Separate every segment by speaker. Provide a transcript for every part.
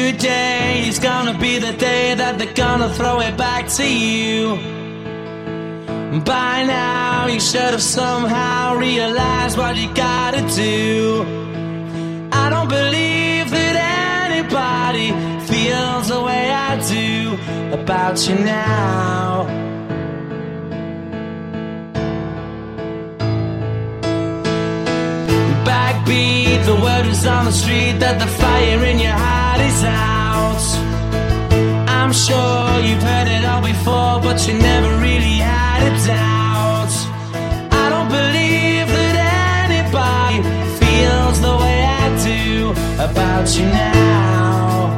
Speaker 1: Today is gonna be the day that they're gonna throw it back to you. By now you should have somehow realized what you gotta do. I don't believe that anybody feels the way I do about you now. Backbeat, the word is on the street that the fire in your heart is out. I'm sure you've heard it all before, but you never really had a doubt. I don't believe that anybody feels the way I do about you now.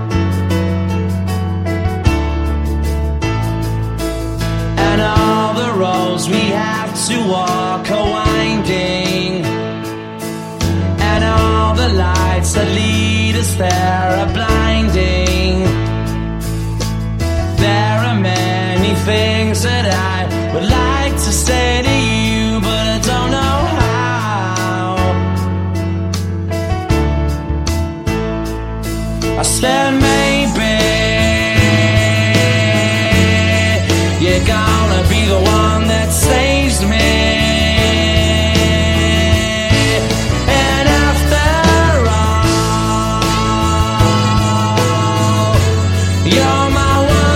Speaker 1: And all the roads we have to walk are winding, and all the lights that lead us there are blinding. There are many things that I would like to say to you, but I don't know how. I said maybe you're gonna be the one that saves me. And after all, you're my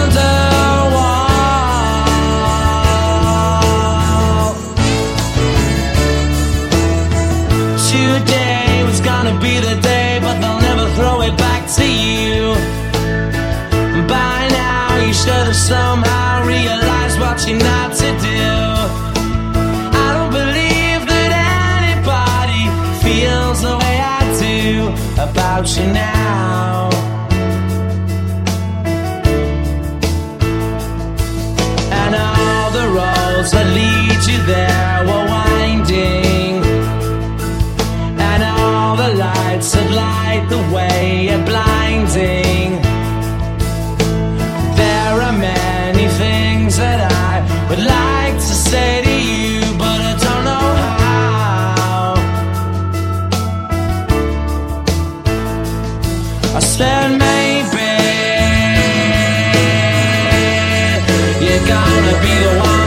Speaker 1: today was gonna be the day, but they'll never throw it back to you. By now you should have somehow realized what you're not to do. I don't believe that anybody feels the way I do about you now. And all the roads that lead you there were winding, and all the lights that light the way are blinding. There are many things that I would like to say to you, but I don't know how. I said maybe you're gonna be the one